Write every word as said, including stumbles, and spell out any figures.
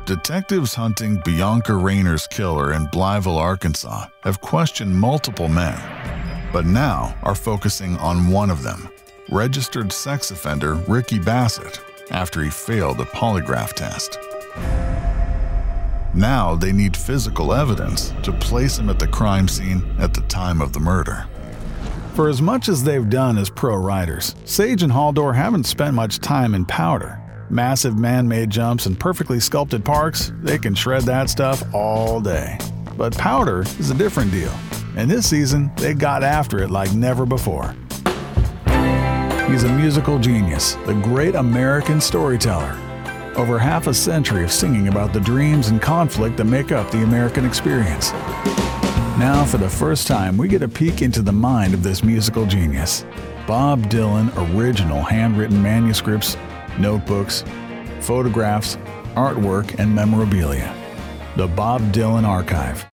Detectives hunting Bianca Rayner's killer in Blytheville, Arkansas, have questioned multiple men, but now are focusing on one of them, registered sex offender Ricky Bassett, after he failed a polygraph test. Now they need physical evidence to place him at the crime scene at the time of the murder. For as much as they've done as pro riders, Sage and Haldor haven't spent much time in powder. Massive man-made jumps and perfectly sculpted parks, they can shred that stuff all day. But powder is a different deal, and this season they got after it like never before. He's a musical genius, the great American storyteller. Over half a century of singing about the dreams and conflict that make up the American experience. Now, for the first time, we get a peek into the mind of this musical genius. Bob Dylan original handwritten manuscripts, notebooks, photographs, artwork, and memorabilia. The Bob Dylan Archive.